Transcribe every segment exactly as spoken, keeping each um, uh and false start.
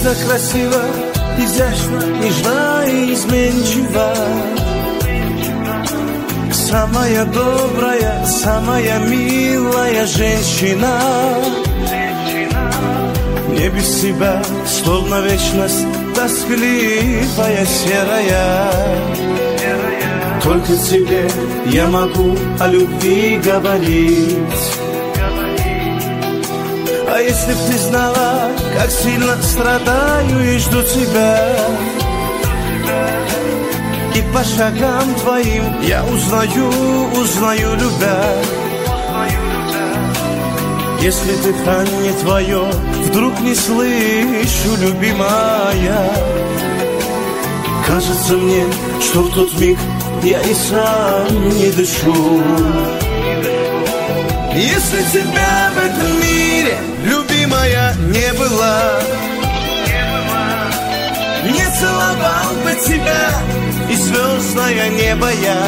так красиво, изящно, нежна и изменчива. Самая добрая, самая милая женщина. Не без тебя, словно вечность, тоскливая, серая. Только тебе я могу о любви говорить. А если б ты знала, как сильно страдаю и жду тебя, и по шагам твоим я узнаю, узнаю любя. Если дыхание твое вдруг не слышу, любимая, кажется мне, что в тот миг я и сам не дышу. Если тебя в этом мире, любимая, не было, не целовал бы тебя и звездное небо я.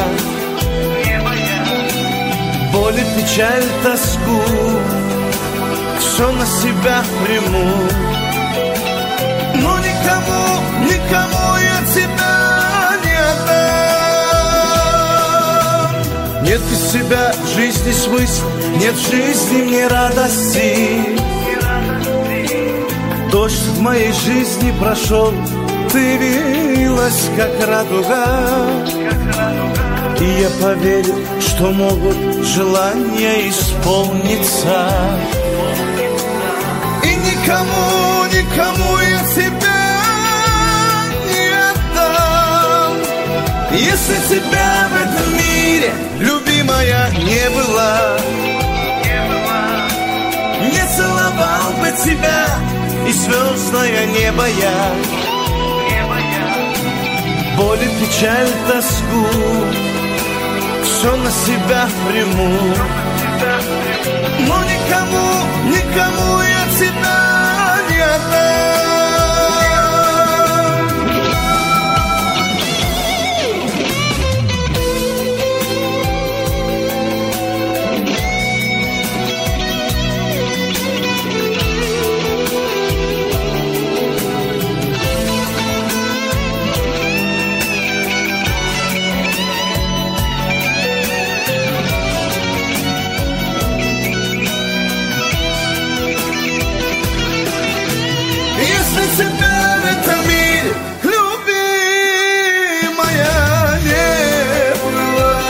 Боль и печаль, тоску все на себя приму, но никому, никому я тебя не отдам. Нет без тебя жизни смысла, нет в жизни мне радости. Дождь в моей жизни прошел, ты явилась, как радуга. И я поверю, что могут желания исполниться. И никому, никому я тебя не отдам. Если тебя в этом мире, любимая, не было, не целовал бы тебя и звездное небо я. Боль и печаль, тоску все на себя приму, но никому, никому я тебя не отдам. Тебя в этом мире, любимая, не было,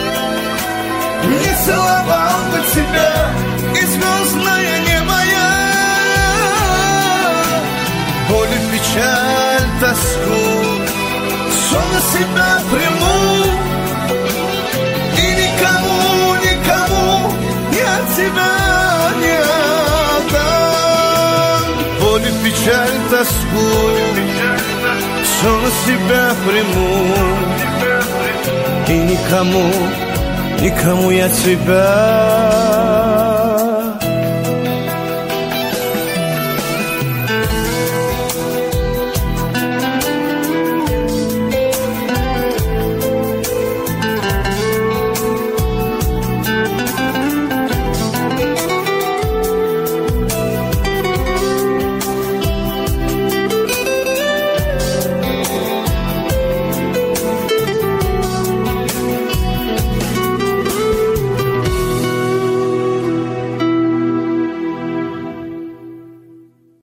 не целовал бы тебя и звездное небо я. Боль и печаль, тоску все на себя приму, и никому, никому я тебя не отдам. Боль и печаль, тоску все на себя приму, и никому, никому я тебя